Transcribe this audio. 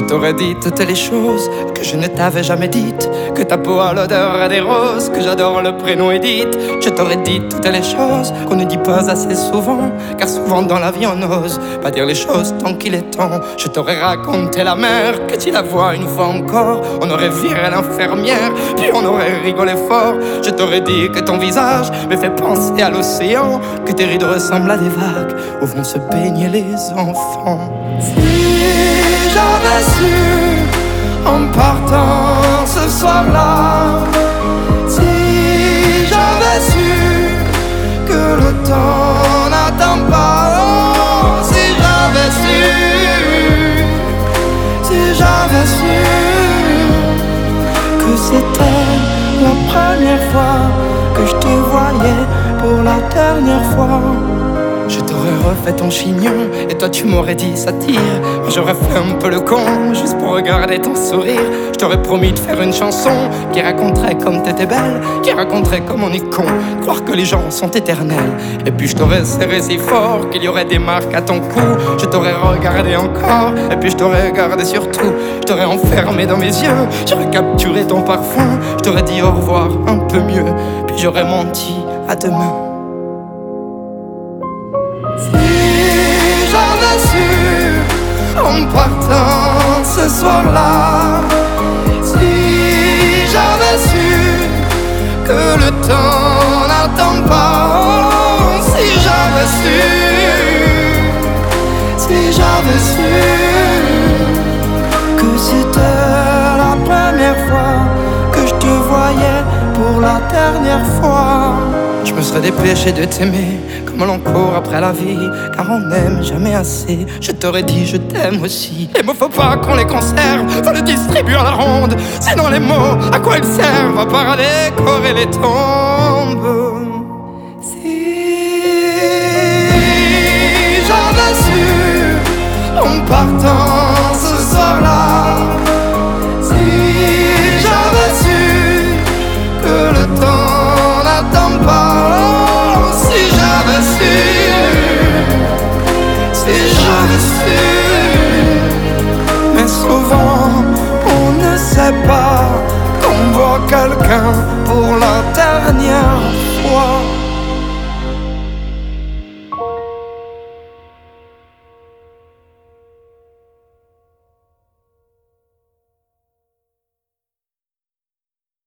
t'aurais dit toutes les choses que je ne t'avais jamais dites. Que ta peau a l'odeur des roses, que j'adore le prénom Edith. Je t'aurais dit toutes les choses qu'on ne dit pas assez souvent, car souvent dans la vie on n'ose pas dire les choses tant qu'il est temps. Je t'aurais raconté la mer, que tu la vois une fois encore, on aurait viré l'infirmière, puis on aurait rigolé fort. Je t'aurais dit que ton visage me fait penser à l'océan, que tes rides ressemblent à des vagues où vont se baigner les enfants. Si j'avais su en partant ce soir-là, si j'avais su que le temps n'attend pas, oh, si j'avais su que c'était la première fois que je te voyais pour la dernière fois. Je t'aurais refait ton chignon et toi tu m'aurais dit ça tire. Moi j'aurais fait un peu le con juste pour regarder ton sourire. Je t'aurais promis de faire une chanson qui raconterait comme t'étais belle, qui raconterait comme on est con, croire que les gens sont éternels. Et puis je t'aurais serré si fort qu'il y aurait des marques à ton cou. Je t'aurais regardé encore et puis je t'aurais regardé surtout. Je t'aurais enfermé dans mes yeux, j'aurais capturé ton parfum. Je t'aurais dit au revoir un peu mieux, puis j'aurais menti à demain. Si j'avais su en partant ce soir-là, si j'avais su que le temps n'attend pas, oh, si j'avais su que c'était la première fois que je te voyais pour la dernière fois. Je me serais dépêché de t'aimer comme l'on court après la vie, car on n'aime jamais assez. Je t'aurais dit je t'aime aussi. Les mots faut pas qu'on les conserve, faut les distribuer à la ronde. Sinon les mots, à quoi ils servent? À part à décorer les tombes. Si j'avais su en partant ce soir-là, si j'avais su que le temps n'attend pas, mais souvent on ne sait pas qu'on voit quelqu'un pour la dernière fois.